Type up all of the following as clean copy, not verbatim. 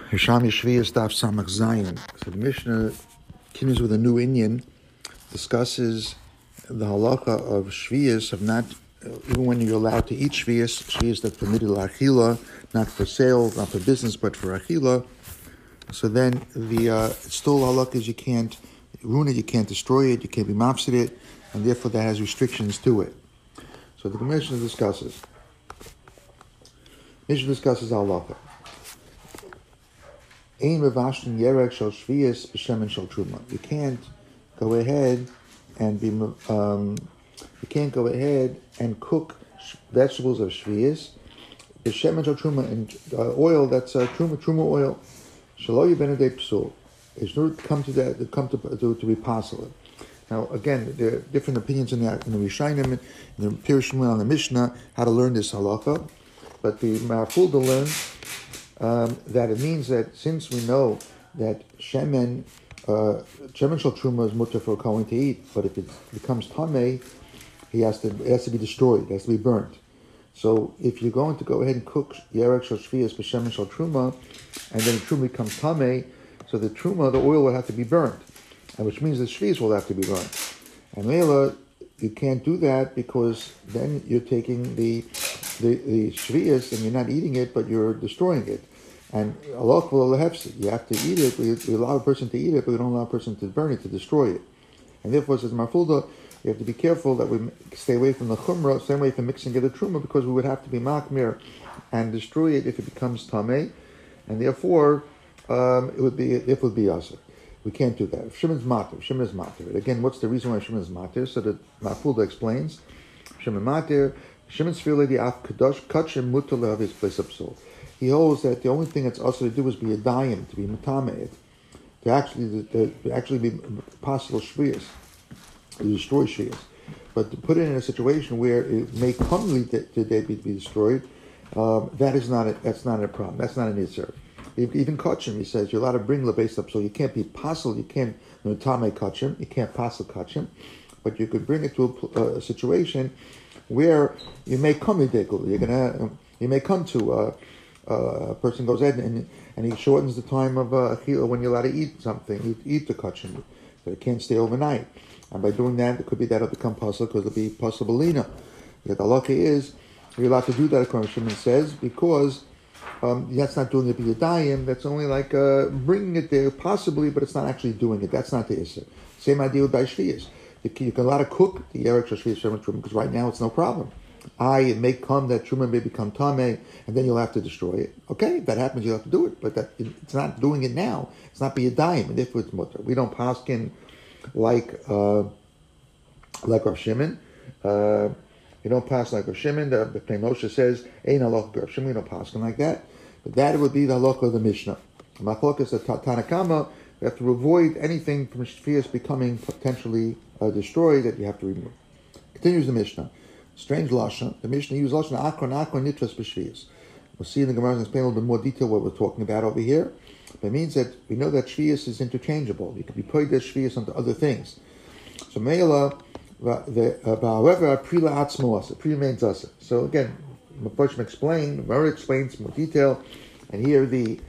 Hishami Shvius Daf Samach Zayin. So the Mishnah continues with a new Inyan, discusses the halacha of Shvius, of not, even when you're allowed to eat Shvius that's permitted l'achila, not for sale, not for business, but for achila. So then the still halacha is you can't ruin it, you can't destroy it, you can't be mafsid it, and therefore that has restrictions to it. So the Mishnah discusses halacha. You can't go ahead and cook vegetables of shvius, b'shemen shel truma, and oil that's truma oil. Shelo yibenedei psul. It's not come to be possible. Now again, there are different opinions in the Rishonim, in the Pirush on the Mishnah, how to learn this halacha, but the Marafulda learns that it means that since we know that shemen shel truma is mutter for a kohen to eat, but if it becomes tamei, it has to be destroyed, it has to be burnt. So if you're going to go ahead and cook yerek shel shvius b'shemen shel truma, and then the truma becomes tamei, so the truma, the oil will have to be burnt, and which means the shvius will have to be burnt. And Mela, you can't do that because then you're taking the shvius and you're not eating it, but you're destroying it. And Allah you have to eat it. We allow a person to eat it, but we don't allow a person to burn it, to destroy it. And therefore, says Marfulda, you have to be careful that we stay away from the chumrah, stay away from mixing it with truma, because we would have to be makmir and destroy it if it becomes tamei, and therefore it would be asur. We can't do that. Shimon is matir. Again, what's the reason why Shimon is matir? So that Marfulda explains, Shimon matir. Shimon's the af kadosh kachim mutal lehavis place upsol. He holds that the only thing that's also to do is be a dayim, to be matameid, to actually be possible shvius, to destroy shvius. But to put it in a situation where it may come to be destroyed, that's not a problem. That's not an isser. Even kachim, he says, you're allowed to bring lebase up, so you can't be possible. You can't matame kachim. You can't possible kachim, but you could bring it to a situation where you may come you may come to a person goes ahead and he shortens the time of achila when you're allowed to eat something, eat the kachim, but it can't stay overnight. And by doing that, it could be that it'll become possible because it'll be possible lina. The halacha is you're allowed to do that, according to Shimon says, because that's not doing it b'yadayim. That's only like bringing it there possibly, but it's not actually doing it. That's not the issur. Same idea with shvius. You can allow to cook the yerek shel shvius because right now it's no problem. It may come that truma may become tamei, and then you'll have to destroy it. Okay, if that happens, you'll have to do it, but it's not doing it now. It's not b'yadayim, and therefore it's mutter. We don't paskin like Rav Shimon. You don't pass like Rav Shimon. The Pnei Moshe says ein halach Rav Shimon. You don't paskin like that. But that would be the halach of the Mishnah. Machlok is the Tanakama. We have to avoid anything from shvius becoming potentially destroyed that you have to remove. Continues the Mishnah. Strange lashon. The Mishnah uses lashon akron nitras b'shvius. We'll see in the Gemara and explain a little bit more detail what we're talking about over here. But it means that we know that shvius is interchangeable. You can be put this shvius onto other things. So meila, however, prila atzmos, it remains us. So again, Mephoshim explained, Gemara explains more detail, and here the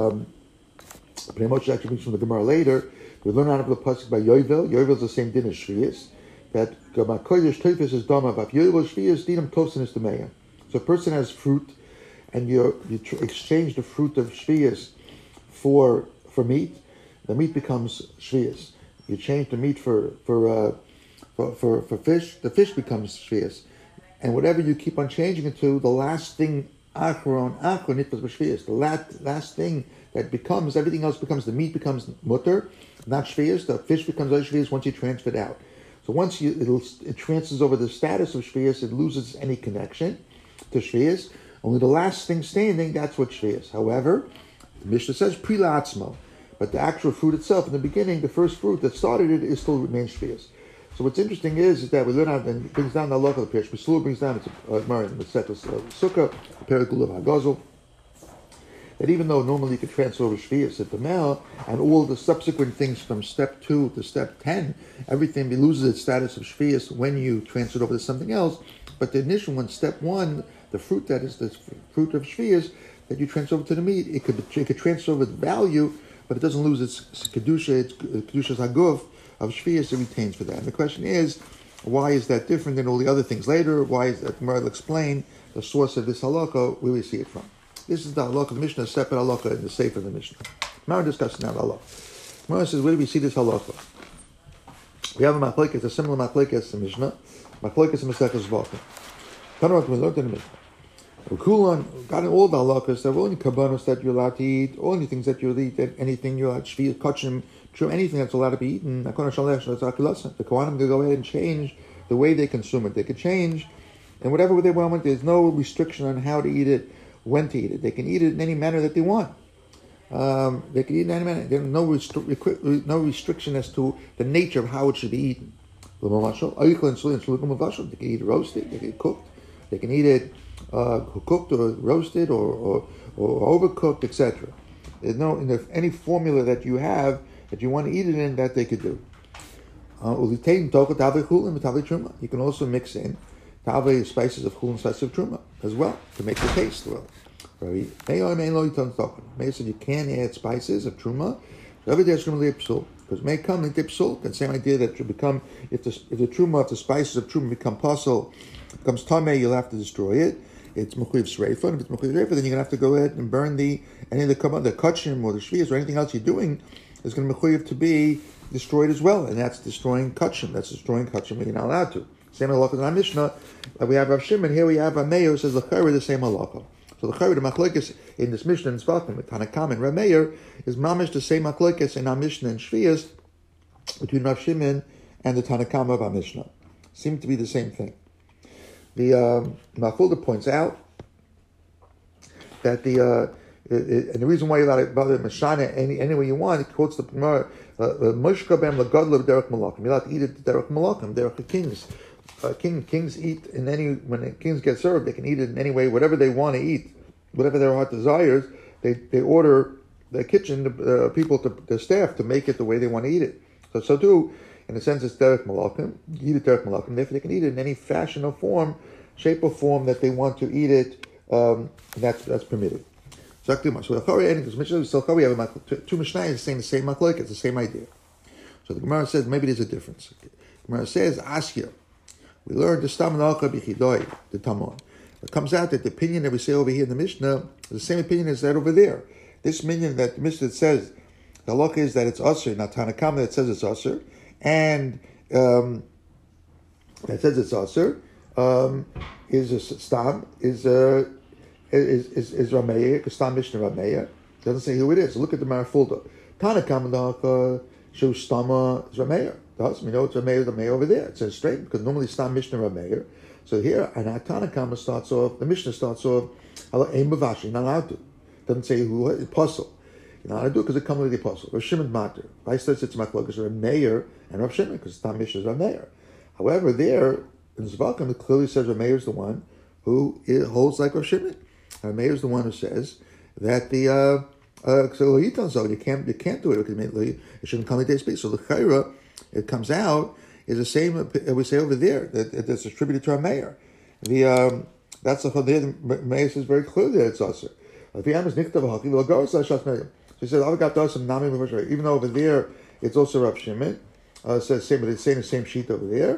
Pnei Moshe actually brings from the Gemara later. We learn out of the pasuk by Yovel. Yovel is the same din as shvius. That Kodesh Teifus is dama, but Yovel shvius dinam tosin is the meya. So a person has fruit, and you exchange the fruit of shvius for meat. The meat becomes shvius. You change the meat for fish. The fish becomes shvius, and whatever you keep on changing it to, the last thing achron nitpas b'shvius. The last thing that becomes, everything else becomes, the meat becomes mutter, not shvius. The fish becomes shvius once you transfer it out. So once it transfers over the status of shvius, it loses any connection to shvius. Only the last thing standing, that's what shvius. However, the Mishnah says prila atzmo, but the actual fruit itself, in the beginning, the first fruit that started it, is still remains shvius. So what's interesting is that we learn out, and it brings down the halacha of the Pirush. B'slur brings down, it's Gemara in the Setos Sukkah, the Perikul of Hagazul, that even though normally you could transfer over shvius at the mel, and all the subsequent things from step 2 to step 10, everything loses its status of shvius when you transfer it over to something else. But the initial one, step 1, the fruit that is the fruit of shvius, that you transfer over to the meat. It could transfer over its value, but it doesn't lose its kedusha, its kedushas haguf of shvius. It retains for that. And the question is, why is that different than all the other things later? Why is that? Gemara will explain the source of this halakha, where we see it from. This is the halakha of the Mishnah, a separate halakha in the sefer of the Mishnah. Gemara discussing that halakha. Gemara says, where do we see this halakha? We have a machlekes, a similar machlekes in the Mishnah, machlekes in Masechus Zvachim. Tanakh we learned in the Mishnah. Kulan got in all the halakhas. There were only kabbanos that you're allowed to eat, only things that you'll eat, anything you're allowed to shviyah, kachim, true, anything that's allowed to be eaten. The Kohanim can go ahead and change the way they consume it. They could change, and whatever they want. There's no restriction on how to eat it, when to eat it. They can eat it in any manner that they want. They can eat it in any manner. There's no restriction as to the nature of how it should be eaten. They can eat it roasted. They can eat it cooked. They can eat it cooked or roasted or overcooked, etc. There's no any formula that you have that you want to eat it in that they could do. You can also mix in tave spices of chulin and spices of truma as well to make the taste well. Meir said you can add spices of truma because it may come into psul. The same idea that you become if the truma, if the spices of truma become pasul, becomes tamei, you'll have to destroy it. It's mechuyev sreifa, and if it's mechuyev sreifa, then you're gonna have to go ahead and burn any of the kachim or the shviyas or anything else you're doing is going to be mechuyev to be destroyed as well, and that's destroying kachim. That's destroying kachim that you're not allowed to. Same halacha in our Mishnah. We have Rav Shimon here. We have Rav Meir says l'chayra the same halacha. So l'chayra the machlokes in this Mishnah in Zvachim with Tanakam and Rav Meir is mamish the same machlokes in our Mishnah and shviyas between Rav Shimon and the Tanakam of our Mishnah. Seem to be the same thing. The Mafulda points out that and the reason why you're allowed to bother Mashana any way you want, it quotes the Gemara, Mushka bem lagadla derech malakim. You're allowed to eat it derech malakim, derech the kings. Kings eat when the kings get served, they can eat it in any way, whatever they want to eat, whatever their heart desires. They order the kitchen, people, the staff to make it the way they want to eat it. So too, in a sense, it's derech malakim. You eat it derech malakim. Therefore, they can eat it in any fashion or form, shape or form that they want to eat it. That's permitted. So the Chari, we have two Mishnayos saying the same machlokes, it's the same idea. So the Gemara says maybe there's a difference. The Gemara says Asya. We learned the Stam Nalcha B'Chidoi, the Tamon. It comes out that the opinion that we say over here in the Mishnah is the same opinion as that over there. This opinion that the Mishnah says the halacha is that it's Asr, not Tanakam that says it's Asr, and that says it's Asr is a Stam is Rameir, because Stam Mishnah Rameir doesn't say who it is. So look at the Marafulda. Tanakam the Shu Stama is Rameir. We know it's Rameir over there. It says straight because normally Stam Mishnah Rameir. So here, and Tanakam starts off. The Mishnah starts off. Ein Mavashi, not allowed to. Doesn't say who is apostle. You're not allowed to do it because it comes with the apostle. Rav Shimon Mater. Vice versa, it's Machlokes Rameir and Rav Shimon because Stam Mishnah is Rameir. However, there in Zvachim it clearly says Rameir is the one who holds like Rav Shimon. Rameir is the one who says that the so you can't do it because it shouldn't come into space. So the chayra, it comes out is the same we say over there that it's attributed to Rameir. That's the Rameir says very clearly that it's also. So he says even though over there it's also Rav Shimon, says same, but it's saying the same sheet over there.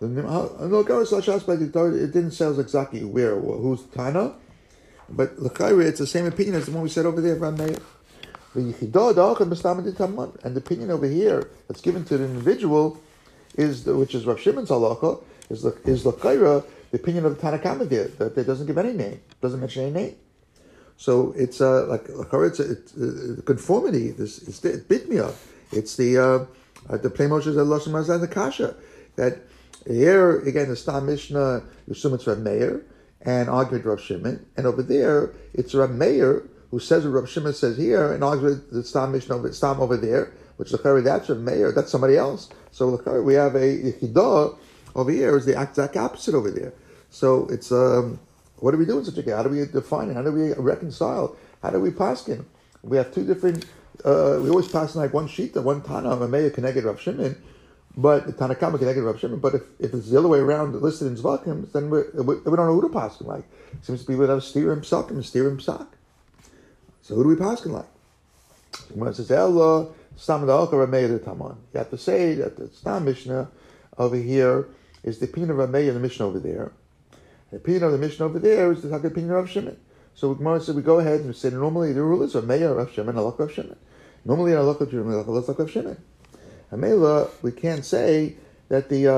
It didn't say exactly where or who's the Tana. But l'chayre, it's the same opinion as the one we said over there about Meir. And the opinion over here that's given to the individual which is Rav Shimon's halacha, is l'chayre, the opinion of the Tanakama there, that it doesn't give any name, doesn't mention any name. So it's like l'chayre, it's conformity. It's bitmiyah. It's the plain Moshe Lashon Marzah the Kasha. That here again the Stam Mishnah, you assume it's Rav Meir and argued Rav Shimon, and over there it's Rav Meir who says what Rav Shimon says here, and argued the Stam Mishnah Stam over there, which l'chayre that's Rav Meir, that's somebody else. So l'chayre we have a Yichidah over here is the exact opposite over there. So it's what do we do in such a case? How do we define it? How do we reconcile? How do we paskin? We have two different. We always pass like one sheet, one Tana, Rav Meir connected Rav Shimon. But the Tanakama connected Rav Shimon. But if it's the other way around, listed in Zvachim, then we don't know who to pass him like. It seems to be without steer and psak and steer and psak. So who do we paskin like? The Gemara says, Ella, Stam Da'alka Rameir Taman. You have to say that the Stam Mishnah over here is the opinion of Rameir and the Mishnah over there. The opinion of the Mishnah over there is the opinion of Rav Shimon. So the Gemara said, we go ahead and say, normally the rule is Rameir, Rav Shimon, Halakha Rav Shimon. Normally in Halakha Rav Shimon. Amela, we can't say that we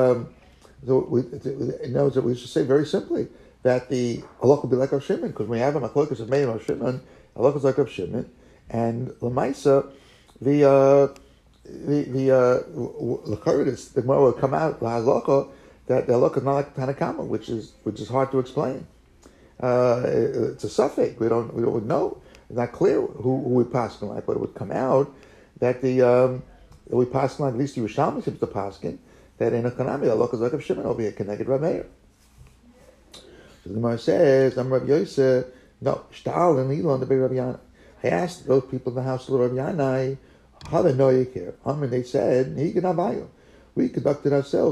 should say very simply that the halakha will be like Rav Shimon, because we have a machlokes of Meir and Rav Shimon, halakha is like Rav Shimon, and Lamaisa, the Gemara will come out halakha that the halakha is not like Tanakama, which is hard to explain. It's a suffix. We don't know. It's not clear who we pass like, but it would come out that we pass like, at least Yerushalmi seems to paskin that in a kanami halakha is like Rav Shimon over here, connected Rav Meir. So the Gemara says, I'm Rav Yosef, no, Shtal and Elon the Beit Rav Yana. I asked those people in the house of Rav Yana, how they know you care? And they said, we conducted ourselves,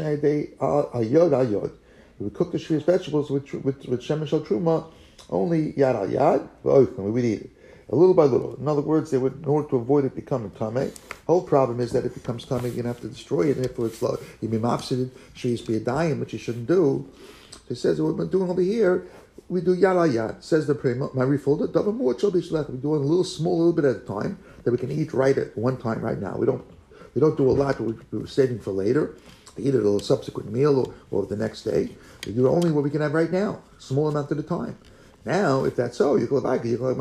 ayod. We cooked the shvius vegetables with shemen shel truma, only yad al yad, we would eat it. A little by little. In other words, in order to avoid it becoming tamei. The whole problem is that it becomes tamei, you're going to have to destroy it, and if it's low, you'd be mafsided, shvius be a dying, which you shouldn't do. So he says, what we're doing over here, we do yad al yad. Says the prima, my refolder, double more shall be shlech. We're doing a little bit at a time that we can eat right at one time right now. We don't do a lot that we're saving for later. To eat it a subsequent meal or the next day. We do only what we can have right now, small amount at a time. Now, if that's so, you go back, so if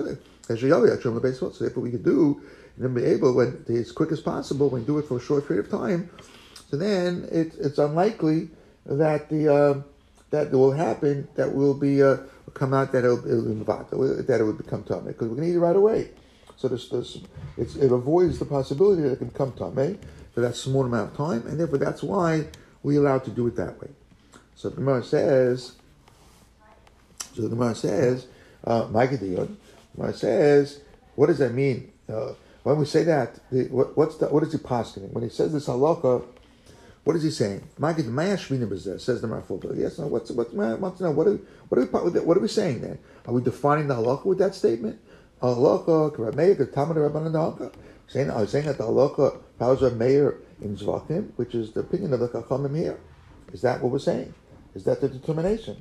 what we could do, and then be able, when as quick as possible, when you do it for a short period of time, so then it's unlikely that that will happen, that will be come out that it would become tummy, because we're going to eat it right away. So it avoids the possibility that it can become tummy for that small amount of time, and therefore that's why we're allowed to do it that way. So the Gemara says, Ma'ikadiyon. Gemara says, what does that mean? When we say that, what is he posting? When he says this halakha, what is he saying? Says the Marful. Yes, no. What are we saying then? Are we defining the halakha with that statement? Halakha, are we saying that the halakha powers Rav Meir in Zvakim, which is the opinion of the Chachamim here? Is that what we're saying? Is that the determination?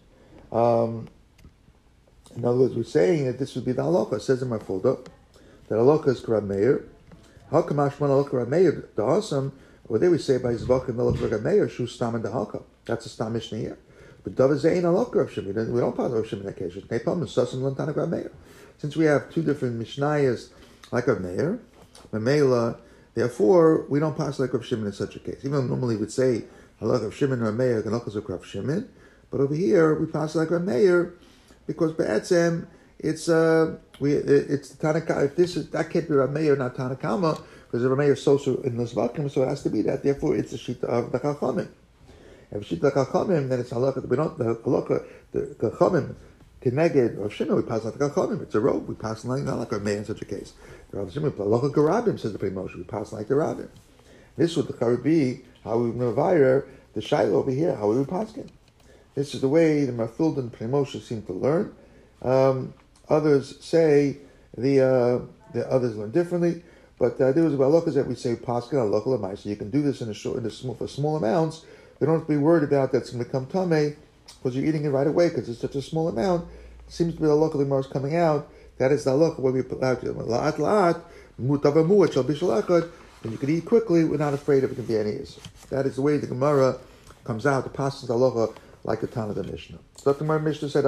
In other words, we're saying that this would be the halakha. It says in my folder that halakha is Rav Meir. How come Ashman halakha Rav Meir? The awesome. Well, there we say by Zvakim halakha Rav Meir shu stam and the halakha. That's a stam mishnah here. But David Zayin halakha Rav Shimon. We don't pass Rav Shimon in that case. Since we have two different mishnayos like Rav Meir, Mamela, therefore we don't pass like Rav Shimon in such a case. Even though normally we'd say halakha Rav Shimon or Rav Meir, halakha of Rav Shimon, but over here we pass like Rav Meir because be'etzem it's Tanakh. If this is that can't be Rav Meir, not Tanakama, because Rav Meir is social in the Zvakim, so it has to be that. Therefore, it's a shita of the Chachamim. If shita the Chachamim, then it's halakha. We don't the halakha the Chachamim. Keneged Rav Shimon, we pass like the Chachamim. It's a robe. We pass like not like Rav Meir in such a case. Rav Shimon, halakha Garabim says the Pri Moshe. We pass like the Rabbim. This would be how we would mavire the Shaila over here. How we would paskin. This is the way the Marfilda and Pri Moshe seem to learn. Others say the others learn differently, but there was halakhas that we say paskin halakha l'mai. So you can do this for small amounts. We don't have to be worried about that's going to become tamei because you're eating it right away because it's such a small amount. It seems to be the halakha the is coming out. That is the halakha where we allow to la'at la'at mutavamu shall be shalachad, and you can eat quickly. We're not afraid of it can be any issue. That is the way the Gemara comes out. The paskin halakha like the Tana of the Mishnah. So the Gemara Mishnah said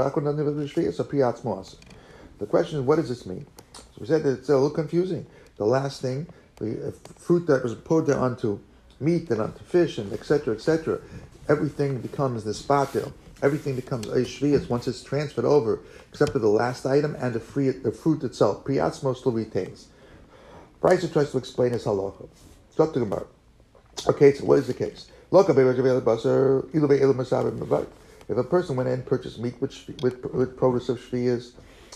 the question is, what does this mean? So we said that it's a little confusing. The last thing, the fruit that was poured onto meat and onto fish and etc., everything becomes the spatil. Everything becomes a shvius once it's transferred over, except for the last item and the fruit itself. Priyatzmo still retains. Brisa tries to explain his halacha. Talk to Gemara. Okay, so what is the case? If a person went in and purchased meat with produce of shvius,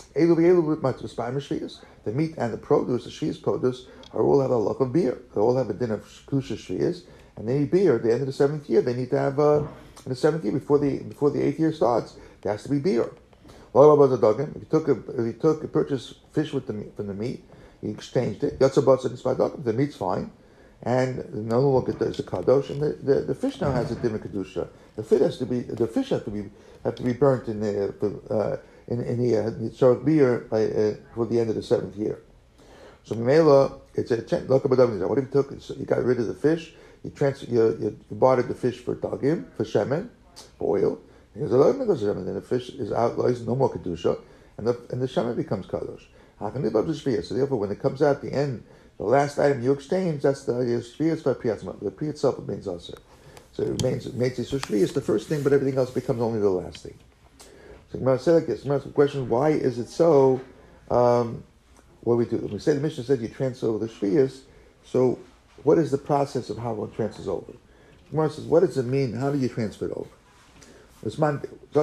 the meat and the produce, the shvius produce, all have a lock of beer. They all have a din of kusha shvius, and they need beer. At the end of the 7th year, they need to have in the 7th year before the 8th year starts, there has to be beer. If he took a purchased fish with from the meat, he exchanged it. The meat's fine, and no longer there's a kadosh, and the fish now has a different kedusha. The fish has to be burnt in the Tzarech Beer for the end of the 7th year. So Mimela, it's a what if you took? So you got rid of the fish. You bartered the fish for dagim, for shemen, for oil. Then the fish is out, no more kedusha, and the shemen becomes kadosh. So therefore, when it comes out the end, the last item you exchange, that's the shviyas by priyatma. The pri itself remains also. So it remains so shviyas the first thing, but everything else becomes only the last thing. So Gemara said like this. Gemara question: why is it so? What do we do? When we say the Mishnah said you transfer over the shviyas, so what is the process of how one transfers over? Gemara says, what does it mean? How do you transfer it over? What's the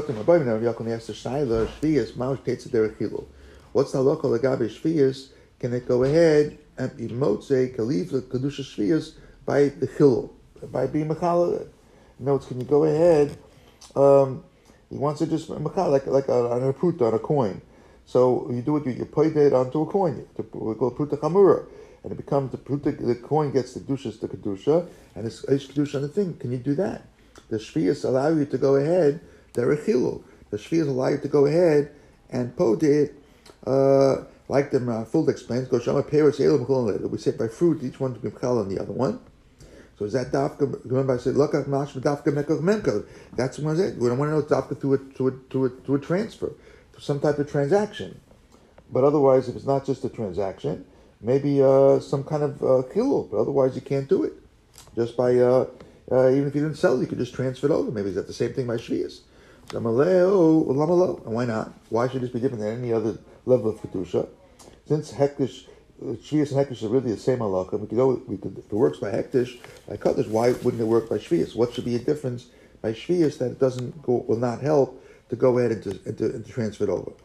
halacha legabe shviyas? Can it go ahead and be motze kaliv the kedusha shviyas by the chilul, by being mechala? Notes, can you go ahead? He wants to just mechala like on a pruta, on a coin. So you do it. You put it onto a coin. We call it pruta chamura, and it becomes the coin gets the kedusha, and it's kedusha on the thing. Can you do that? The shviyas allow you to go ahead. They're a chilul. The shviyas allow you to go ahead and pot it. Like the Fulda explains, go shama peros elam chol. We say by fruit, each one to be mechal on the other one. So is that dafka? Remember, I said lokach mashma dafka mekach menkel. That's what I said. We don't want to know it's dafka through a transfer, through some type of transaction. But otherwise, if it's not just a transaction, maybe some kind of chilul. But otherwise, you can't do it. Just by even if you didn't sell it, you could just transfer it over. Maybe is that the same thing by shviyas? And why not? Why should this be different than any other level of kedusha? Since hektish, shviyas and hektish are really the same halacha, we could if it works by hektish, by kaddish, why wouldn't it work by shviyas? What should be a difference by shviyas that it will not help to go ahead and to transfer it over?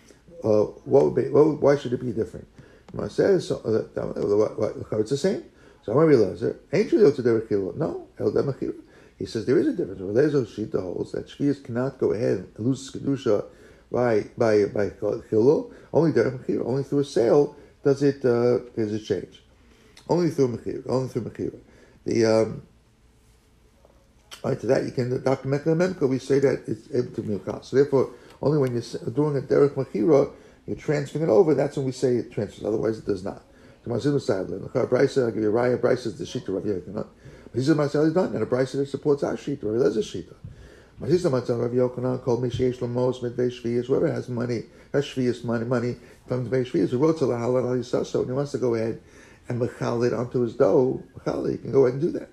Why should it be different? It says it's the same. So I want to realize it. Ain't you to derech chilul? No, he says there is a difference. Relezo Shita holds that shviyas cannot go ahead and lose kedusha by chilul. Only derech mechira, only through a sale does it change. Only through mechira. Right to that you can Dr. Mekah Memka we say that it's able to milka. So therefore, only when you're doing a derech mechira, you're transferring it over. That's when we say it transfers. Otherwise, it does not. I'll give you a raya. Brisa is the shita Rav Yochanan. He's a Masal is done, and a Brisa that supports our shita. Rav Elazar shita. Masisa Matzah Rav Yochanan called me sheish lamos medvei shviyas. Whoever has money, has shviyas money from medvei shviyas. Who wrote to the halal al yisaso, and he wants to go ahead and mechal it onto his dough. Mechal, he can go ahead and do that.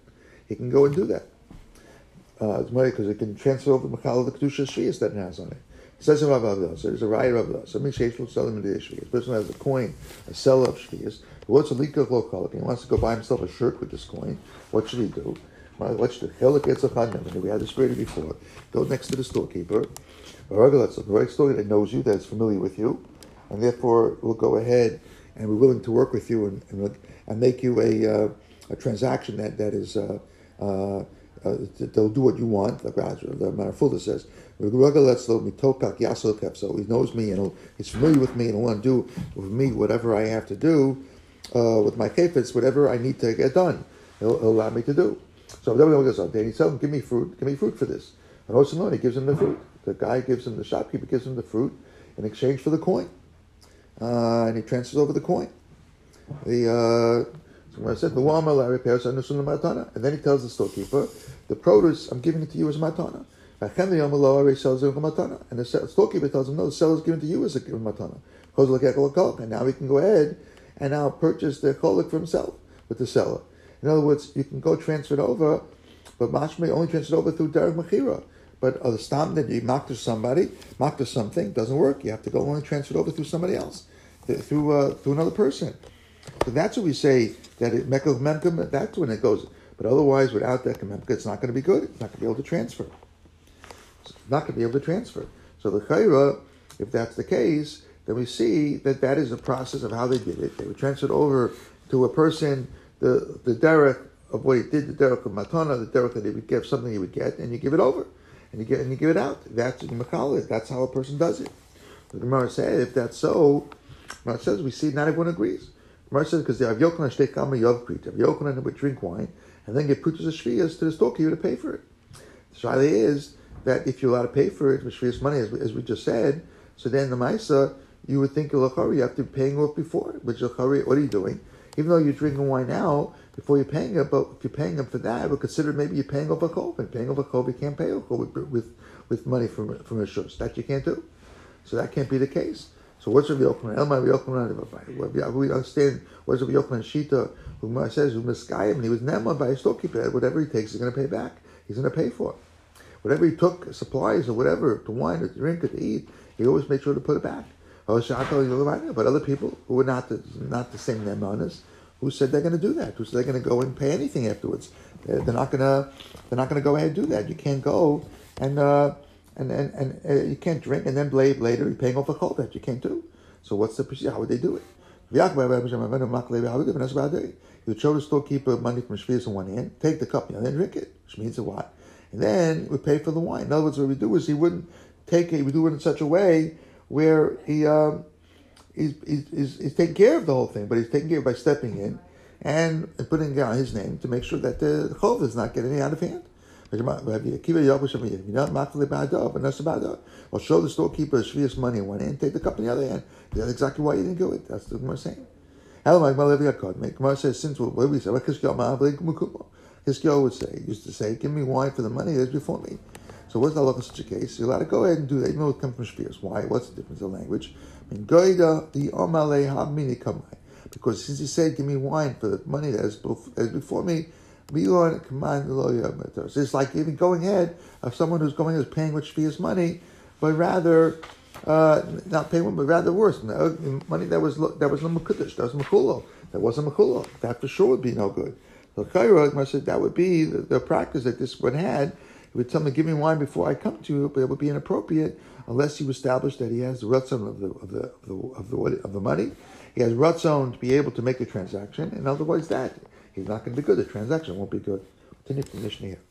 It's money because it can transfer over mechal the kedusha shviyas that it has on it. It says in Rav Elazar, there's a raya Rav Elazar. Somebody sheish lo selim medvei shviyas. Person has a coin, a seller of shviyas. What's a leak of local? He wants to go buy himself a shirt with this coin. What should he do? What should Chelik gets a chanem? We had this already before. Go next to the storekeeper. The right store that knows you, that's familiar with you, and therefore will go ahead and we're willing to work with you and make you a transaction that is they'll do what you want. Like the Marafulda says, so he knows me and he's familiar with me and he'll want to do with me whatever I have to do. With my kefetz, whatever I need to get done, he'll allow me to do. So then he tells him, give me fruit for this. And also, he gives him the fruit. The shopkeeper gives him the fruit in exchange for the coin. And he transfers over the coin. So when I said, and then he tells the storekeeper, the produce, I'm giving it to you as matana. And the storekeeper tells him, no, the seller is giving it to you as a matana. And now he can go ahead and now purchase the cholik for himself with the seller. In other words, you can go transfer it over, but mashmei only transfer it over through derech mechira. But the stam that you makter something doesn't work. You have to go only transfer it over through somebody else, through another person. So that's what we say that mekach memka. That's when it goes. But otherwise, without that memka, it's not going to be good. It's not going to be able to transfer. So the chayra, if that's the case, then we see that is the process of how they did it. They would transfer it over to a person, the derech of what he did, the derech of matana, the derech that he would give, something he would get, and you give it over, and you give it out. That's mechaleh. That's how a person does it. The Gemara said, if that's so, Gemara says, we see not everyone agrees. Gemara says, because they have Yochanan Shteikama Yov Krita. If Yochanan would drink wine, and then get Prutas of Shvias to the storekeeper to pay for it. The Shaila is that if you're allowed to pay for it with Shvias money, as we just said, so then the Maisa, you would think you have to be paying off before. But what are you doing? Even though you're drinking wine now, before you're paying it, but if you're paying them for that, we'll consider maybe you're paying off a chov. And paying off a chov, you can't pay off with money from a shus. That you can't do. So that can't be the case. So what's Rabbi Yochanan? We understand what's Rabbi Yochanan Shita, who says, who miskayim, and he was nemad by a storekeeper. Whatever he takes, he's going to pay back. He's going to pay for it. Whatever he took, supplies or whatever, to wine or to drink or to eat, he always made sure to put it back. But other people who were not the same nemanas, who said they're going to do that? Who said they're going to go and pay anything afterwards? They're not going to go ahead and do that. You can't go and you can't drink and then blade later you're paying off a chol that you can't do. So what's the procedure? How would they do it? You would show the storekeeper money from Shvius in one hand, take the cup, and then drink it, which means a what? And then he would pay for the wine. In other words, what he would do is he wouldn't take it. He would do it in such a way where he's taking care of the whole thing, but he's taking care of it by stepping in and putting down his name to make sure that the chov is not getting out of hand. Or show the storekeeper Shvius money in one hand, take the cup in the other hand. That's exactly why you didn't do it. That's the Gemara saying. Gemara says, since what we say, Hiskiel would say, used to say, give me wine for the money that's before me. So what's the law in such a case? You're allowed to go ahead and do that, even though it comes from Shvius. Why? What's the difference in language? Because since he said, give me wine for the money that is before me, so it's like even going ahead of someone who's paying with Shvius money, but rather not paying, but rather worse. Money that was Lamukutish, that was Makulo, that wasn't Makulo. That for sure would be no good. So Kaira said that would be the practice that this one had. He would tell me, give me wine before I come to you, but it would be inappropriate unless you establish that he has the ratzon of the money. He has ratzon to be able to make the transaction, and otherwise that he's not going to be good. The transaction won't be good. Continue from the Mishnah here.